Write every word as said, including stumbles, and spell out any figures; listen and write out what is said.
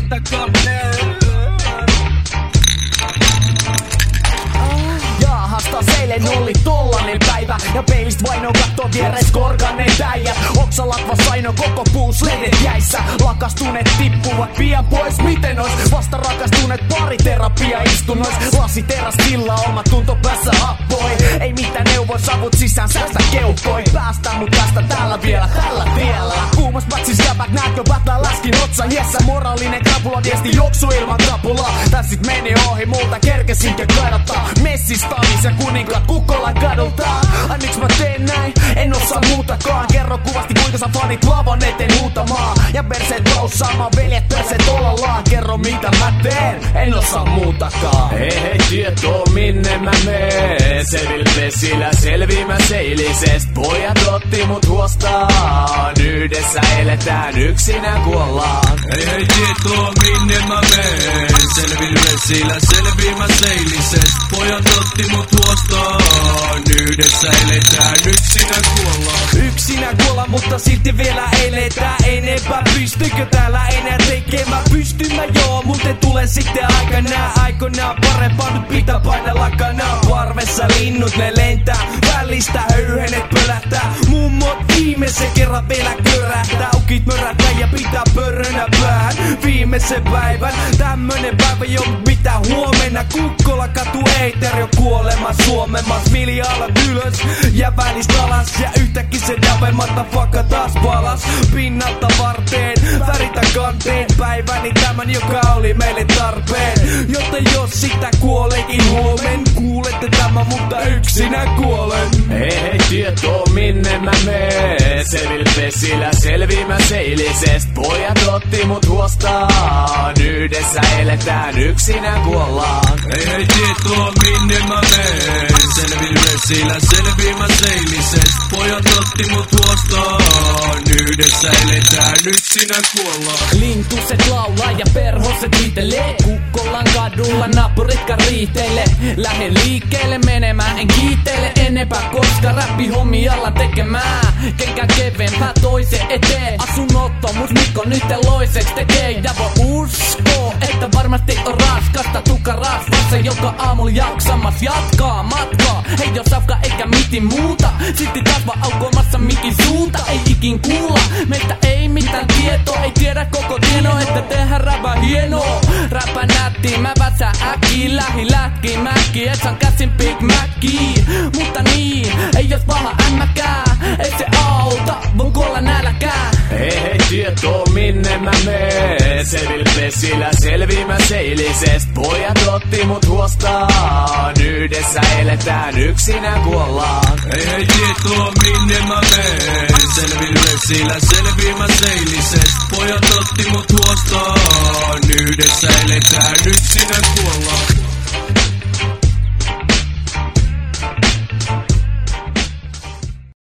pitä kanneen. Jaahas taas eilen oli tollanen päivä ja peilistä vaino kattoo vieres korkanneet äijät. Oksalatva aino koko puus lehdet jäissä. Lakastuneet tippuvat pian pois. Miten ois vasta rakastuneet pariterapia istunnois. Lasiteras sillä oma tunto päässä happoi. Ei mitään neuvoi savut sisään säästä keuhkoi. Päästä mut tästä täällä vielä tällä tiellä. Kuumas patsis jäbät näkö pätlää läskin otsa hiessä. Moraalinen krapula viesti juoksu ilman krapulaa. Tän sit meni ohi multa kerkesinkä kaidottaa. Messistamis ja kuninkaat Kukkolan kadulta. Ai miks mä teen näin? En osaa muutakaan. Kerro kuvasti kuinka sä fanit lavan eteen huutamaan. Ja perseet noussaamaan, veljet perseet ollallaan. Kerro mitä mä teen, en osaa muutakaan. Hei hei tietoo minne mä meen. Selvillä vesillä selviämä seilisest. Pojat otti mut huostaan. Yhdessä eletään, yksinä kuollaan. Hei hei tietoo minne mä meen. Selvillä vesillä selviämä seilisest. Pojat otti mut huostaan. Yhdessä eletään, yksinä kuollaan. Yksinä kuollaan, mutta silti vielä eletään. Enempää pystykö täällä enää tekemään? Pystyn mä joo, muuten tulee sitten aikanaan. Aikoinaan parempaa nyt pitää painella kanaa. Parvessa linnut ne lentää, välistä höyhenet pölähtää. Mummot viimeisen kerran vielä körähtää. Ukit mörähtää ja pitää pörrönä päähän. Viimeisen päivän, tämmönen päivä jo mitä huomenna. Kukkola katu eiter jo kuolema Suomemas. Miljaalat ylös ja välistä alas. Ja yhtäkkiä se dave motherfucker taas palas. Pinnalta varteen, väritä kanteen. Päiväni tämän joka oli meille tarpeen. Joten jos sitä kuolekin huomen, kuulette tämän mutta yksinä kuolen. Hei hei tietoo minne mä meen. Selvillä vesillä selviämä seilisest. Pojat otti mut huostaan. Yhdessä eletään, yksinä kuollaan. Hei hei tietoo minne mä meen. Selvillä vesillä selviämä seilisest. Pojat otti mut huostaan. Yhdessä eletään, yksinä kuollaan. Lintuset laulaa ja perhoset riitelee. Kukkolan kadulla naapuritkaan riitelee. Lähden liikkeelle menemään, en kiitele enempää, koska räppi hommialla tekemään. Kenkä keveempää toisen eteen. Asunnottomuus Mikko nytten loiseks tekee. Ja voi uskoo, että varmasti on raskasta. Tukka rasvassa, joka aamulla jaksamas jatkaa matkaa. Ei oo safka eikä miti muuta. Silti taas vaan aukomassa mikin suunta. Ei ikin kuulla, meistä ei mitään tietoa. Ei tiedä koko tieno, että tehdään räpä hienoa. Räpä nätti, mä väsään äkkiin. Lähi lätki mäkki, et saan käsin Big Macki. Mutta niin, ei jos paha ämmäkää. Ei se auta, voin kuolla nälkää. Hei hei tietoo minne mä meen. Selvillä vesillä selviämä seilisest. Pojat otti mut huostaan. Yhdessä eletään, yksinä kuollaan. Hei hei tietoo minne mä meen. Selvillä vesillä selviämä seilisest. Pojat otti mut huostaan. Yhdessä eletään, yksinä kuollaan.